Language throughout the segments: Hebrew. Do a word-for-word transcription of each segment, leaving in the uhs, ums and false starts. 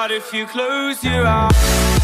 out if you close your eyes.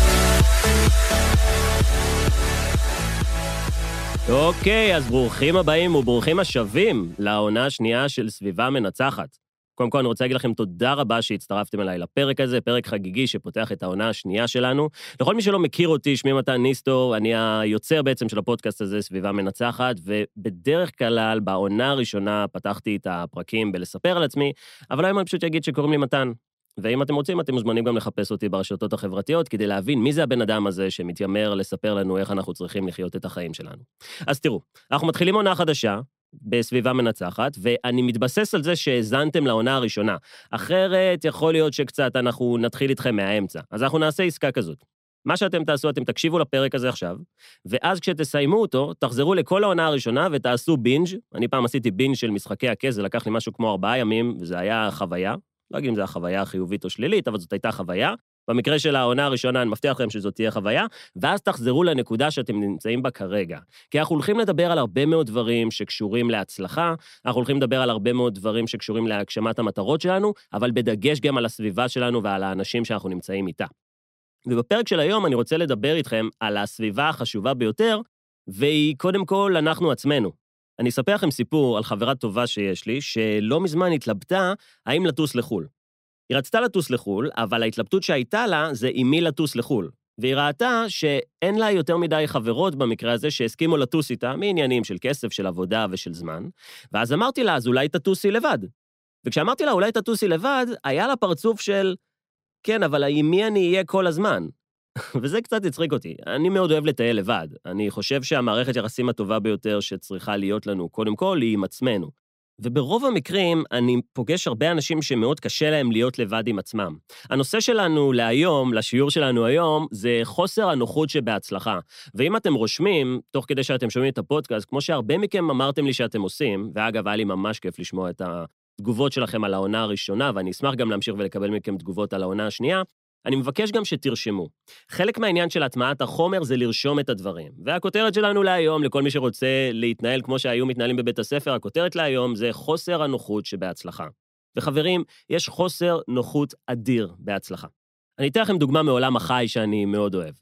אוקיי, אז ברוכים הבאים וברוכים השבים לעונה השנייה של סביבה מנצחת. קודם כל אני רוצה להגיד לכם תודה רבה שהצטרפתם אליי לפרק הזה, פרק חגיגי שפותח את העונה השנייה שלנו. לכל מי שלא מכיר אותי, שמי מתן ניסטור, אני היוצר בעצם של הפודקאסט הזה, סביבה מנצחת, ובדרך כלל בעונה הראשונה פתחתי את הפרקים בלספר על עצמי, אבל היום אני פשוט אגיד שקוראים לי מתן. ואם אתם רוצים, אתם מוזמנים גם לחפש אותי ברשתות החברתיות, כדי להבין מי זה הבן אדם הזה שמתיימר לספר לנו איך אנחנו צריכים לחיות את החיים שלנו. אז תראו, אנחנו מתחילים עונה חדשה, בסביבה מנצחת, ואני מתבסס על זה שהזנתם לעונה הראשונה. אחרת יכול להיות שקצת אנחנו נתחיל איתכם מהאמצע. אז אנחנו נעשה עסקה כזאת. מה שאתם תעשו, אתם תקשיבו לפרק הזה עכשיו, ואז כשתסיימו אותו, תחזרו לכל העונה הראשונה ותעשו בינג'. אני פעם עשיתי בינג' של משחקי הכס, זה לקח לי משהו כמו ארבעה ימים, וזה היה חוויה. לא אגיד אם זה החוויה חיובית או שלילית, אבל זאת הייתה חוויה. במקרה של העונה הראשונה, אני מבטיח לכם שזאת תהיה חוויה, ואז תחזרו לנקודה שאתם נמצאים בה כרגע. כי אנחנו הולכים לדבר על הרבה מאוד דברים שקשורים להצלחה, אנחנו הולכים לדבר על הרבה מאוד דברים שקשורים להגשמת המטרות שלנו, אבל בדגש גם על הסביבה שלנו ועל האנשים שאנחנו נמצאים איתה. ובפרק של היום אני רוצה לדבר איתכם על הסביבה החשובה ביותר, והיא קודם כל אנחנו עצמנו. אני אספר לכם סיפור על חברה טובה שיש לי, שלא מזמן התלבטה האם לטוס לחול. היא רצתה לטוס לחול, אבל ההתלבטות שהייתה לה זה עם מי לטוס לחול. והיא ראתה שאין לה יותר מדי חברות במקרה הזה שהסכימו לטוס איתה, מעניינים של כסף, של עבודה ושל זמן. ואז אמרתי לה, אז אולי תטוסי לבד. וכשאמרתי לה, אולי תטוסי לבד, היה לה פרצוף של, כן, אבל עם מי אני אהיה כל הזמן? וזה קצת הצחיק אותי. אני מאוד אוהב לטייל לבד. אני חושב שהמערכת יחסים הטובה ביותר שצריכה להיות לנו, קודם כל, היא עם עצמנו. וברוב המקרים אני פוגש הרבה אנשים שמאוד קשה להם להיות לבד עם עצמם. הנושא שלנו להיום, לשיעור שלנו היום, זה חוסר הנוחות שבהצלחה. ואם אתם רושמים, תוך כדי שאתם שומעים את הפודקאסט, כמו שהרבה מכם אמרתם לי שאתם עושים, ואגב, היה לי ממש כיף לשמוע את התגובות שלכם על העונה הראשונה, ואני אשמח גם להמשיך ולקבל מכם תגובות על העונה השנייה, אני מבקש גם שתרשמו. חלק מהעניין של הטמעת החומר זה לרשום את הדברים. והכותרת שלנו להיום, לכל מי שרוצה להתנהל כמו שהיו מתנהלים בבית הספר, הכותרת להיום זה חוסר הנוחות שבהצלחה. וחברים, יש חוסר נוחות אדיר בהצלחה. אני אתן לכם דוגמה מעולם החי שאני מאוד אוהב.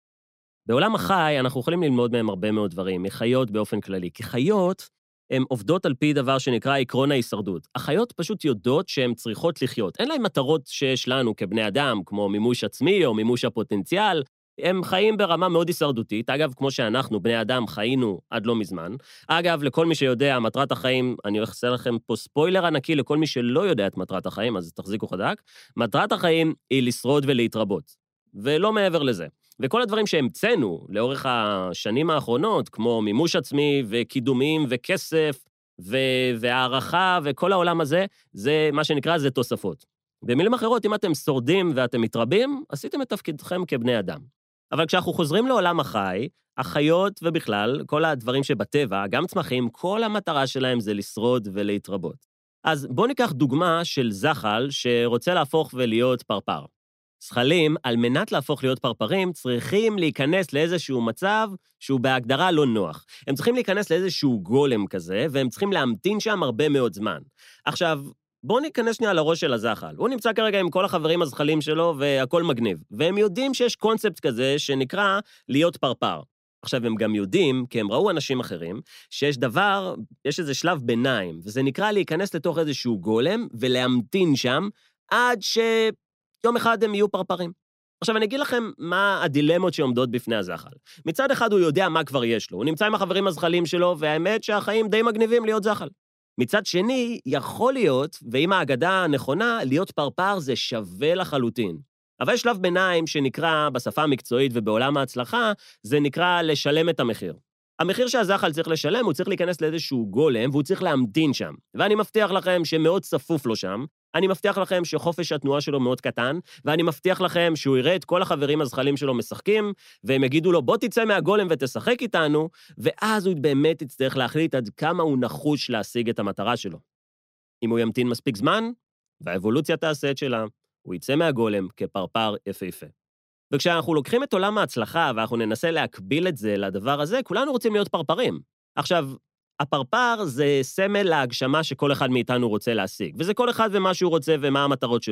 בעולם החי אנחנו יכולים ללמוד מהם הרבה מאוד דברים, מחיות באופן כללי, כי חיות הן עובדות על פי דבר שנקרא עקרון ההישרדות. החיות פשוט יודעות שהן צריכות לחיות. אין להן מטרות שיש לנו כבני אדם, כמו מימוש עצמי או מימוש הפוטנציאל. הם חיים ברמה מאוד הישרדותית. אגב, כמו שאנחנו, בני אדם, חיינו עד לא מזמן. אגב, לכל מי שיודע, מטרת החיים, אני הולך לעשות לכם פה ספוילר ענקי לכל מי שלא יודע את מטרת החיים, אז תחזיקו חזק. מטרת החיים היא לשרוד ולהתרבות. ולא מעבר לזה. וכל הדברים שהמצאנו לאורך השנים האחרונות, כמו מימוש עצמי וקידומים וכסף ו- והערכה וכל העולם הזה, זה מה שנקרא, זה תוספות. במילים אחרות, אם אתם שורדים ואתם מתרבים, עשיתם את תפקידכם כבני אדם. אבל כשאנחנו חוזרים לעולם החי, החיות ובכלל, כל הדברים שבטבע, גם צמחים, כל המטרה שלהם זה לשרוד ולהתרבות. אז בואו ניקח דוגמה של זחל שרוצה להפוך ולהיות פרפר. זחלים, על מנת להפוך להיות פרפרים, צריכים להיכנס לאיזשהו מצב שהוא בהגדרה לא נוח. הם צריכים להיכנס לאיזשהו גולם כזה, והם צריכים להמתין שם הרבה מאוד זמן. עכשיו, בואו ניכנס שנייה לראש של הזחל. הוא נמצא כרגע עם כל החברים הזחלים שלו, והכל מגניב. והם יודעים שיש קונספט כזה שנקרא להיות פרפר. עכשיו, הם גם יודעים, כי הם ראו אנשים אחרים, שיש דבר, יש איזה שלב ביניים, וזה נקרא להיכנס לתוך איזשהו גולם, ולהמתין שם, עד ש... יום אחד הם יהיו פרפרים. עכשיו אני אגיד לכם מה הדילמות שעומדות בפני הזחל. מצד אחד הוא יודע מה כבר יש לו, הוא נמצא עם החברים הזחלים שלו, והאמת שהחיים די מגניבים להיות זחל. מצד שני, יכול להיות, ועם האגדה הנכונה, להיות פרפר זה שווה לחלוטין. אבל יש שלב ביניים שנקרא, בשפה המקצועית ובעולם ההצלחה, זה נקרא לשלם את המחיר. המחיר שהזחל צריך לשלם, הוא צריך להיכנס לאיזשהו גולם, והוא צריך להמתין שם. ואני מבטיח לכם שמאוד צפוף לו שם, אני מבטיח לכם שחופש התנועה שלו מאוד קטן, ואני מבטיח לכם שהוא יראה את כל החברים הזחלים שלו משחקים, והם יגידו לו, בוא תצא מהגולם ותשחק איתנו, ואז הוא באמת יצטרך להחליט עד כמה הוא נחוש להשיג את המטרה שלו. אם הוא ימתין מספיק זמן, והאבולוציה תעשה את שלה, הוא יצא מהגולם כפרפר יפהפה. וכשאנחנו לוקחים את עולם ההצלחה, ואנחנו ננסה להקביל את זה לדבר הזה, כולנו רוצים להיות פרפרים. עכשיו, הפרפר זה סמל להגשמה שכל אחד מאיתנו רוצה להשיג, וזה כל אחד ומה שהוא רוצה ומה המטרות שלו.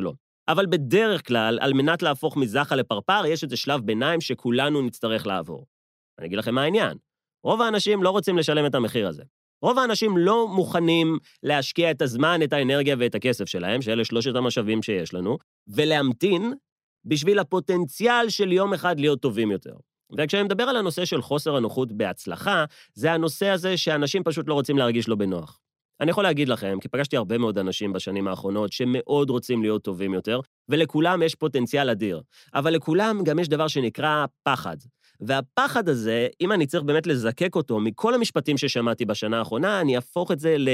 אבל בדרך כלל, על מנת להפוך מזחל לפרפר, יש איזה שלב ביניים שכולנו נצטרך לעבור. אני אגיד לכם מה העניין. רוב האנשים לא רוצים לשלם את המחיר הזה. רוב האנשים לא מוכנים להשקיע את הזמן, את האנרגיה ואת הכסף שלהם, שאלה שלושת המשאבים שיש לנו, ולהמתין בשביל הפוטנציאל של יום אחד להיות טובים יותר. וכשאני מדבר על הנושא של חוסר הנוחות בהצלחה, זה הנושא הזה שאנשים פשוט לא רוצים להרגיש לו בנוח. אני יכול להגיד לכם, כי פגשתי הרבה מאוד אנשים בשנים האחרונות שמאוד רוצים להיות טובים יותר, ולכולם יש פוטנציאל אדיר. אבל לכולם גם יש דבר שנקרא פחד. והפחד הזה, אם אני צריך באמת לזקק אותו מכל המשפטים ששמעתי בשנה האחרונה, אני אהפוך את זה ל...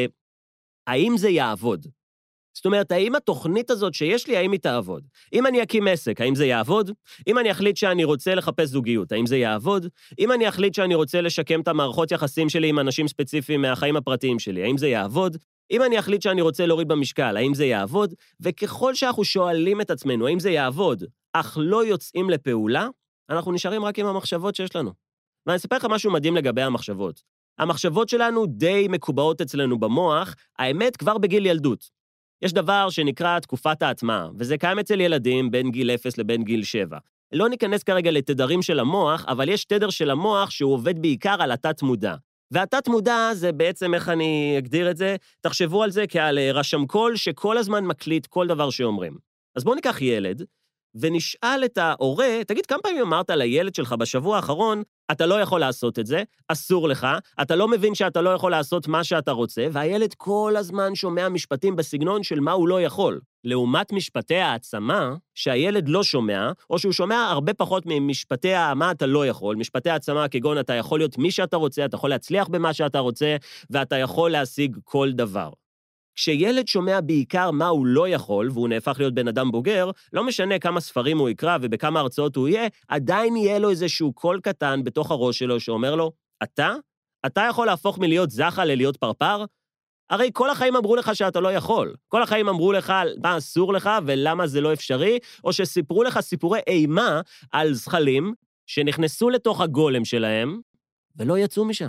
האם זה יעבוד? זאת אומרת, האם התוכנית הזאת שיש לי, האם היא תעבוד? אם אני אקים עסק, האם זה יעבוד? אם אני אחליט שאני רוצה לחפש זוגיות, האם זה יעבוד? אם אני אחליט שאני רוצה לשקם את המערכות יחסים שלי עם אנשים ספציפיים מהחיים הפרטיים שלי, האם זה יעבוד? אם אני אחליט שאני רוצה להוריד במשקל, האם זה יעבוד? וככל שאנחנו שואלים את עצמנו, האם זה יעבוד, אך לא יוצאים לפעולה, אנחנו נשארים רק עם המחשבות שיש לנו. ואני אספר לך משהו מדהים לגבי המחשבות. המחשבות שלנו די מקובעות אצלנו במוח, האמת כבר בגיל ילדות. יש דבר שנקרא תקופת ההטמעה, וזה קיים אצל ילדים בין גיל אפס לבין גיל שבע. לא ניכנס כרגע לתדרים של המוח, אבל יש תדר של המוח שהוא עובד בעיקר על התת מודע. והתת מודע זה בעצם, איך אני אגדיר את זה, תחשבו על זה כעל רשם קול שכל הזמן מקליט כל דבר שאומרים. אז בואו ניקח ילד, ונשאל את ההורה, תגיד כמה פעמים אמרת לילד שלך בשבוע האחרון, אתה לא יכול לעשות את זה, אסור לך, אתה לא מבין שאתה לא יכול לעשות מה שאתה רוצה, והילד כל הזמן שומע משפטים בסגנון של מה הוא לא יכול. לעומת משפטי העצמה, שהילד לא שומע, או שהוא שומע הרבה פחות ממשפטי מה אתה לא יכול, משפטי העצמה כגון אתה יכול להיות מי שאתה רוצה, אתה יכול להצליח במה שאתה רוצה, ואתה יכול להשיג כל דבר. כשילד שומע בעיקר מה הוא לא יכול, והוא נהפך להיות בן אדם בוגר, לא משנה כמה ספרים הוא יקרא ובכמה הרצאות הוא יהיה, עדיין יהיה לו איזשהו קול קטן בתוך הראש שלו שאומר לו, אתה? אתה יכול להפוך מלהיות זחל ללהיות פרפר? הרי כל החיים אמרו לך שאתה לא יכול. כל החיים אמרו לך מה אסור לך ולמה זה לא אפשרי, או שסיפרו לך סיפורי אימה על זחלים שנכנסו לתוך הגולם שלהם ולא יצאו משם.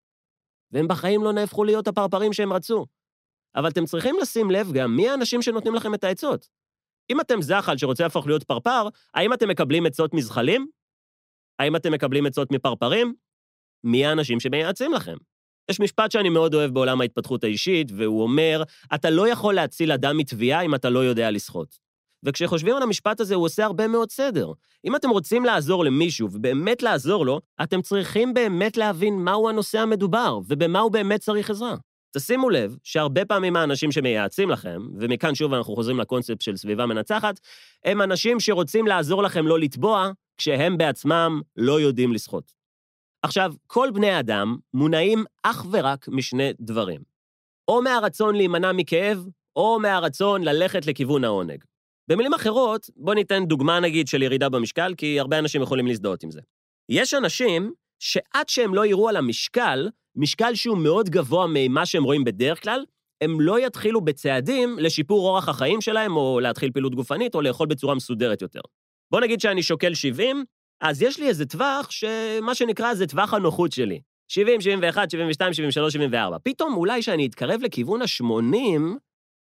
והם בחיים לא נהפכו להיות הפרפרים שהם רצו. אבל אתם צריכים לשים לב גם מי האנשים שנותנים לכם את העצות. אם אתם זחל שרוצה להפוך להיות פרפר, האם אתם מקבלים עצות מזחלים? האם אתם מקבלים עצות מפרפרים? מי האנשים שמייעצים לכם? יש משפט שאני מאוד אוהב בעולם ההתפתחות האישית, והוא אומר, אתה לא יכול להציל אדם מתביעה אם אתה לא יודע לשחות. וכשחושבים על המשפט הזה, הוא עושה הרבה מאוד סדר. אם אתם רוצים לעזור למישהו, ובאמת לעזור לו, אתם צריכים באמת להבין מהו הנושא המדובר, ובמה הוא באמת צריך עזרה. תשימו לב שהרבה פעמים האנשים שמייעצים לכם, ומכאן שוב אנחנו חוזרים לקונספט של סביבה מנצחת, הם אנשים שרוצים לעזור לכם לא לטבוע, כשהם בעצמם לא יודעים לשחות. עכשיו, כל בני אדם מונעים אך ורק משני דברים. או מהרצון להימנע מכאב, או מהרצון ללכת לכיוון העונג. במילים אחרות, בוא ניתן דוגמה נגיד של ירידה במשקל, כי הרבה אנשים יכולים להזדהות עם זה. יש אנשים שעד שהם לא יראו על המשקל, משקל שהוא מאוד גבוה ממה שהם רואים בדרך כלל, הם לא יתחילו בצעדים לשיפור אורח החיים שלהם, או להתחיל פעילות גופנית, או לאכול בצורה מסודרת יותר. בוא נגיד שאני שוקל שבעים, אז יש לי איזה טווח שמה שנקרא זה טווח הנוחות שלי. שבעים, שבעים ואחת, שבעים ושתיים, שבעים ושלוש, שבעים וארבע. פתאום אולי שאני אתקרב לכיוון ה-שמונים,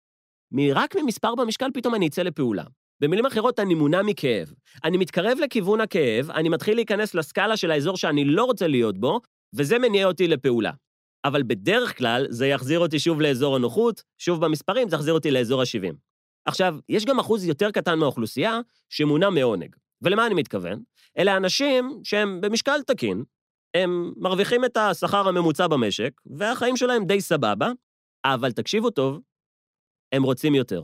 רק ממספר במשקל פתאום אני אצא לפעולה. במילים אחרות, אני מונע מכאב. אני מתקרב לכיוון הכאב, אני מתחיל להיכנס לסקאלה של האזור שאני לא רוצה להיות בו, וזה מניע אותי לפעולה. אבל בדרך כלל זה יחזיר אותי שוב לאזור הנוחות, שוב במספרים זה יחזיר אותי לאזור ה-שבעים. עכשיו, יש גם אחוז יותר קטן מהאוכלוסייה שמונע מעונג. ולמה אני מתכוון? אלה אנשים שהם במשקל תקין, הם מרוויחים את השכר הממוצע במשק, והחיים שלהם די סבבה, אבל תקשיבו טוב, הם רוצים יותר.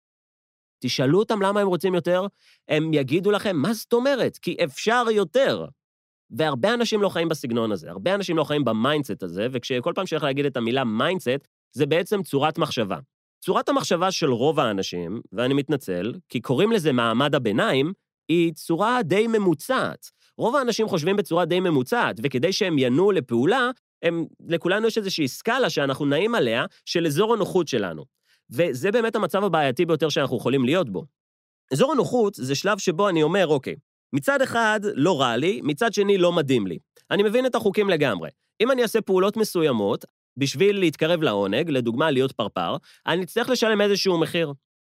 תשאלו אותם למה הם רוצים יותר, הם יגידו לכם, מה זאת אומרת? כי אפשר יותר. והרבה אנשים לא חיים בסגנון הזה, הרבה אנשים לא חיים במיינדסט הזה, וכשכל פעם שאני להגיד את המילה מיינדסט, זה בעצם צורת מחשבה. צורת המחשבה של רוב האנשים, ואני מתנצל, כי קוראים לזה מעמד הביניים, היא צורה די ממוצעת. רוב האנשים חושבים בצורה די ממוצעת, וכדי שהם ינועו לפעולה, הם, לכולנו יש איזושהי סקאלה שאנחנו נעים עליה, של אזור הנוחות שלנו. וזה באמת המצב הבעייתי ביותר שאנחנו יכולים להיות בו. אזור הנוחות זה שלב שבו אני אומר, אוקיי, מצד אחד לא רע לי, מצד שני לא מדהים לי. אני מבין את החוקים לגמרי. אם אני אעשה פעולות מסוימות, בשביל להתקרב לעונג, לדוגמה להיות פרפר, אני צריך לשלם איזשהו מחיר.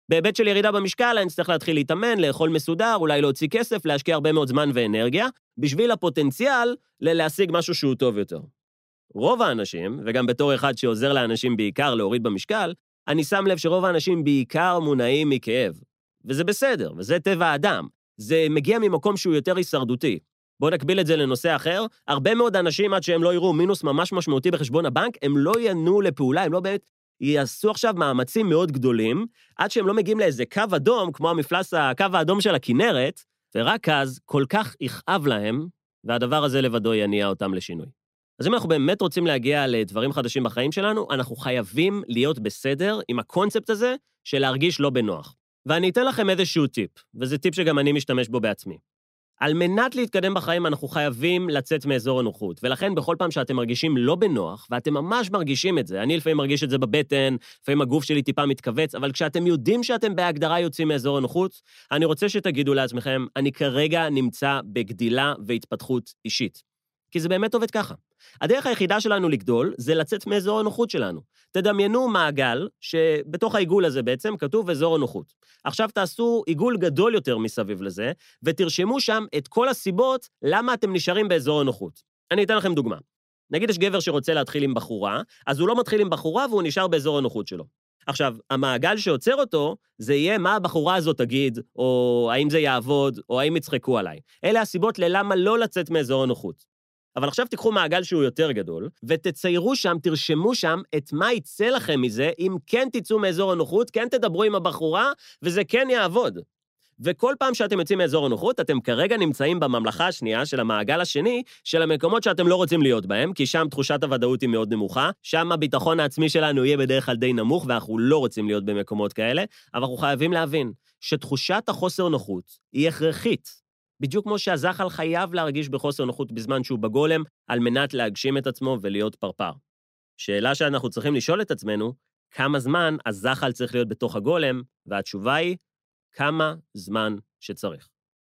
בהיבט של ירידה במשקל, אני צריך להתחיל להתאמן, לאכול מסודר, אולי להוציא כסף, להשקיע הרבה מאוד זמן ואנרגיה, בשביל הפוטנציאל ללהשיג משהו שהוא טוב יותר. רוב האנשים, וגם בתור אחד שעוזר לאנשים בעיקר להוריד במשקל, אני שם לב שרוב האנשים בעיקר מונעים מכאב. וזה בסדר, וזה טבע האדם. זה מגיע ממקום שהוא יותר הישרדותי. בואו נקביל את זה לנושא אחר. הרבה מאוד אנשים, עד שהם לא יראו מינוס ממש משמעותי בחשבון הבנק, הם לא ינו לפעולה, הם לא באמת יעשו עכשיו מאמצים מאוד גדולים, עד שהם לא מגיעים לאיזה קו אדום, כמו המפלס הקו האדום של הכינרת, ורק אז כל כך יכאב להם, והדבר הזה לבדו יניע אותם לשינוי. אז אם אנחנו באמת רוצים להגיע לדברים חדשים בחיים שלנו, אנחנו חייבים להיות בסדר עם הקונספט הזה של להרגיש לא בנוח. ואני אתן לכם איזשהו טיפ, וזה טיפ שגם אני משתמש בו בעצמי. על מנת להתקדם בחיים אנחנו חייבים לצאת מאזור הנוחות, ולכן בכל פעם שאתם מרגישים לא בנוח, ואתם ממש מרגישים את זה, אני לפעמים מרגיש את זה בבטן, לפעמים הגוף שלי טיפה מתכווץ, אבל כשאתם יודעים שאתם בהגדרה יוצאים מאזור הנוחות, אני רוצה שתגידו לעצמכם, אני כרגע נמצא בגדילה והתפתחות אישית. כי זה באמת עובד ככה. הדרך היחידה שלנו לגדול זה לצאת מאזור הנוחות שלנו. תדמיינו מעגל שבתוך העיגול הזה בעצם כתוב אזור הנוחות. עכשיו תעשו עיגול גדול יותר מסביב לזה, ותרשמו שם את כל הסיבות למה אתם נשארים באזור הנוחות. אני אתן לכם דוגמה. נגיד יש גבר שרוצה להתחיל עם בחורה, אז הוא לא מתחיל עם בחורה והוא נשאר באזור הנוחות שלו. עכשיו, המעגל שעוצר אותו, זה יהיה מה הבחורה הזאת תגיד, או האם זה יעבוד, או האם יצחקו עליי. אלה הסיבות ללמה לא לצאת מאזור הנוחות. אבל עכשיו תיקחו מעגל שהוא יותר גדול, ותציירו שם, תרשמו שם את מה יצא לכם מזה, אם כן תצאו מאזור הנוחות, כן תדברו עם הבחורה, וזה כן יעבוד. וכל פעם שאתם יוצאים מאזור הנוחות, אתם כרגע נמצאים בממלכה השנייה של המעגל השני, של המקומות שאתם לא רוצים להיות בהם, כי שם תחושת הוודאות היא מאוד נמוכה, שם הביטחון העצמי שלנו יהיה בדרך כלל די נמוך, ואנחנו לא רוצים להיות במקומות כאלה, אבל אנחנו חייבים להבין שתחושת החוסר נוחות היא הכרחית. בדיוק כמו שהזחל חייב להרגיש בחוסר נוחות בזמן שהוא בגולם, על מנת להגשים את עצמו ולהיות פרפר. שאלה שאנחנו צריכים לשאול את עצמנו, כמה זמן הזחל צריך להיות בתוך הגולם, והתשובה היא, כמה זמן שצריך.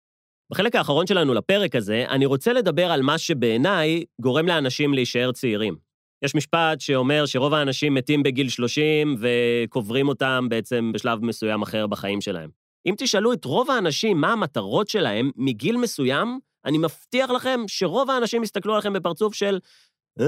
בחלק האחרון שלנו לפרק הזה, אני רוצה לדבר על מה שבעיניי גורם לאנשים להישאר צעירים. יש משפט שאומר שרוב האנשים מתים בגיל שלושים, וקוברים אותם בעצם בשלב מסוים אחר בחיים שלהם. אם תשאלו את רוב האנשים מה המטרות שלהם מגיל מסוים, אני מבטיח לכם שרוב האנשים יסתכלו עליכם בפרצוף של, אה?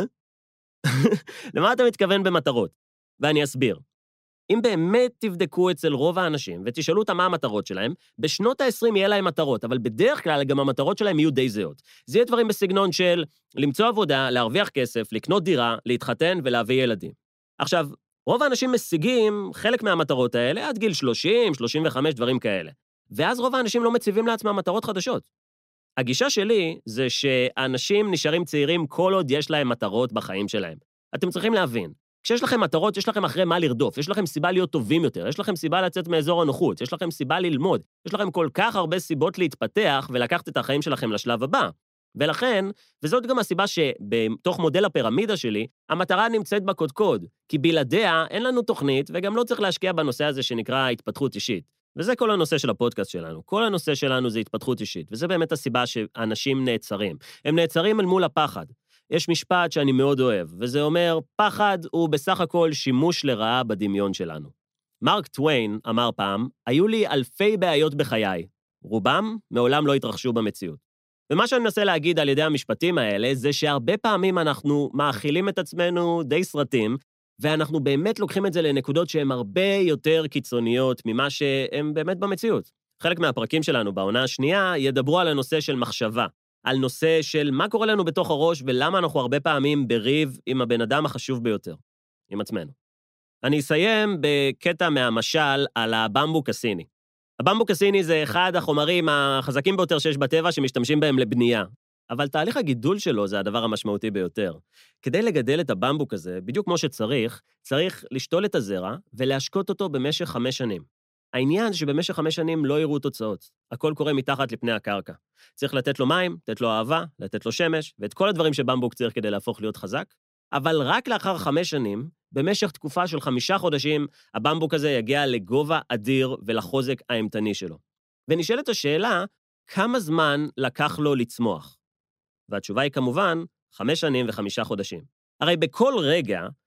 למה אתה מתכוון במטרות? ואני אסביר. אם באמת תבדקו אצל רוב האנשים ותשאלו אותם מה המטרות שלהם, בשנות ה-עשרים יהיה להם מטרות, אבל בדרך כלל גם המטרות שלהם יהיו די זהות. זה יהיה דברים בסגנון של למצוא עבודה, להרוויח כסף, לקנות דירה, להתחתן ולהביא ילדים. עכשיו, רוב האנשים משיגים חלק מהמטרות האלה עד גיל שלושים, שלושים וחמש, דברים כאלה. ואז רוב האנשים לא מציבים לעצמם מטרות חדשות. הגישה שלי זה שאנשים נשארים צעירים כל עוד יש להם מטרות בחיים שלהם. אתם צריכים להבין, כשיש לכם מטרות, יש לכם אחרי מה לרדוף, יש לכם סיבה להיות טובים יותר, יש לכם סיבה לצאת מאזור הנוחות, יש לכם סיבה ללמוד, יש לכם כל כך הרבה סיבות להתפתח ולקחת את החיים שלכם לשלב הבא. ולכן, וזאת גם הסיבה שבתוך מודל הפירמידה שלי, המטרה נמצאת בקודקוד, כי בלעדיה אין לנו תוכנית, וגם לא צריך להשקיע בנושא הזה שנקרא התפתחות אישית. וזה כל הנושא של הפודקאסט שלנו. כל הנושא שלנו זה התפתחות אישית, וזה באמת הסיבה שאנשים נעצרים. הם נעצרים אל מול הפחד. יש משפט שאני מאוד אוהב, וזה אומר, פחד הוא בסך הכל שימוש לרעה בדמיון שלנו. מרק טוויין אמר פעם, היו לי אלפי בעיות בחיי, רובם מעולם לא התרחשו במציאות. ומה שאני מנסה להגיד על ידי המשפטים האלה, זה שהרבה פעמים אנחנו מאכילים את עצמנו די סרטים, ואנחנו באמת לוקחים את זה לנקודות שהן הרבה יותר קיצוניות ממה שהן באמת במציאות. חלק מהפרקים שלנו בעונה השנייה ידברו על הנושא של מחשבה, על נושא של מה קורה לנו בתוך הראש ולמה אנחנו הרבה פעמים בריב עם הבן אדם החשוב ביותר, עם עצמנו. אני אסיים בקטע מהמשל על הבמבוק הסיני. הבמבוק הסיני זה אחד החומרים החזקים ביותר שיש בטבע שמשתמשים בהם לבנייה. אבל תהליך הגידול שלו זה הדבר המשמעותי ביותר. כדי לגדל את הבמבוק הזה, בדיוק כמו שצריך, צריך לשתול את הזרע ולהשקות אותו במשך חמש שנים. העניין זה שבמשך חמש שנים לא יראו תוצאות. הכל קורה מתחת לפני הקרקע. צריך לתת לו מים, לתת לו אהבה, לתת לו שמש, ואת כל הדברים שבמבוק צריך כדי להפוך להיות חזק. אבל רק לאחר חמש שנים, במשך תקופה של חמישה חודשים, הבמבוק הזה יגיע לגובה אדיר ולחוזק האימתני שלו. ונשאלת השאלה, כמה זמן לקח לו לצמוח? והתשובה היא כמובן, חמש שנים וחמישה חודשים. הרי בכל רגע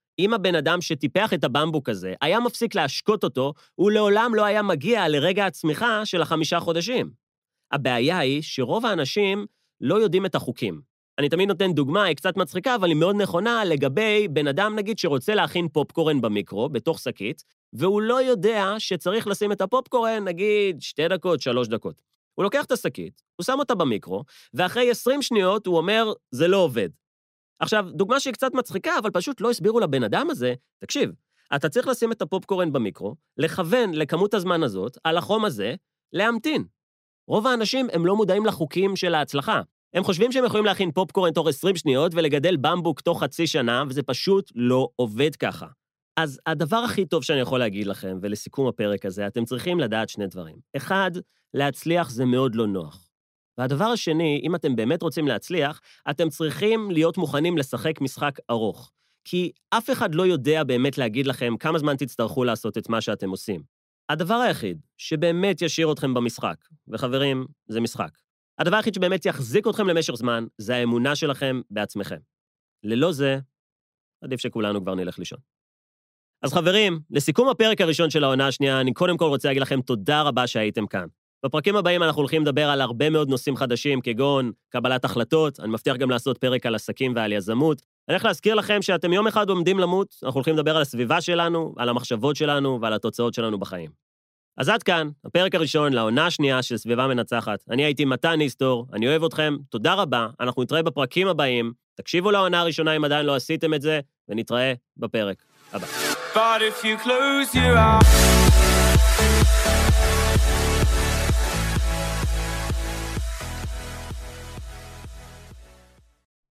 אם הבן אדם שטיפח את הבמבוק הזה היה מפסיק להשקות אותו, הוא לעולם לא היה מגיע לרגע הצמיחה של החמישה חודשים. הבעיה היא שרוב האנשים לא יודעים את החוקים. אני תמיד נותן דוגמה, היא קצת מצחיקה, אבל היא מאוד נכונה לגבי בן אדם, נגיד, שרוצה להכין פופקורן במיקרו, בתוך שקית, והוא לא יודע שצריך לשים את הפופקורן, נגיד, שתי דקות, שלוש דקות. הוא לוקח את השקית, הוא שם אותה במיקרו, ואחרי עשרים שניות הוא אומר, זה לא עובד. עכשיו, דוגמה שהיא קצת מצחיקה, אבל פשוט לא הסבירו לבן אדם הזה, תקשיב, אתה צריך לשים את הפופקורן במיקרו, לכוון לכמות הזמן הזאת, על החום הזה, להמתין. רוב האנשים הם לא מודעים לחוקים של ההצלחה. הם חושבים שהם יכולים להכין פופקורן תוך עשרים שניות ולגדל במבוק תוך חצי שנה, וזה פשוט לא עובד ככה. אז הדבר הכי טוב שאני יכול להגיד לכם, ולסיכום הפרק הזה, אתם צריכים לדעת שני דברים. אחד, להצליח זה מאוד לא נוח. והדבר השני, אם אתם באמת רוצים להצליח, אתם צריכים להיות מוכנים לשחק משחק ארוך. כי אף אחד לא יודע באמת להגיד לכם כמה זמן תצטרכו לעשות את מה שאתם עושים. הדבר היחיד שבאמת ישאיר אתכם במשחק, וחברים, זה משחק. הדבר היחיד שבאמת יחזיק אתכם למשך זמן, זה האמונה שלכם בעצמכם. ללא זה, עדיף שכולנו כבר נלך לישון. אז חברים, לסיכום הפרק הראשון של העונה השנייה, אני קודם כל רוצה להגיד לכם תודה רבה שהייתם כאן. בפרקים הבאים אנחנו הולכים לדבר על הרבה מאוד נושאים חדשים, כגון קבלת החלטות, אני מבטיח גם לעשות פרק על עסקים ועל יזמות. אני הולך להזכיר לכם שאתם יום אחד עומדים למות, אנחנו הולכים לדבר על הסביבה שלנו, על המחשבות שלנו ועל התוצאות שלנו בחיים. אז עד כאן, הפרק הראשון לעונה השנייה של סביבה מנצחת. אני הייתי מתן איסטור, אני אוהב אתכם, תודה רבה, אנחנו נתראה בפרקים הבאים, תקשיבו לעונה הראשונה אם עדיין לא עשיתם את זה, ונתראה בפרק הבא. But if you close your eyes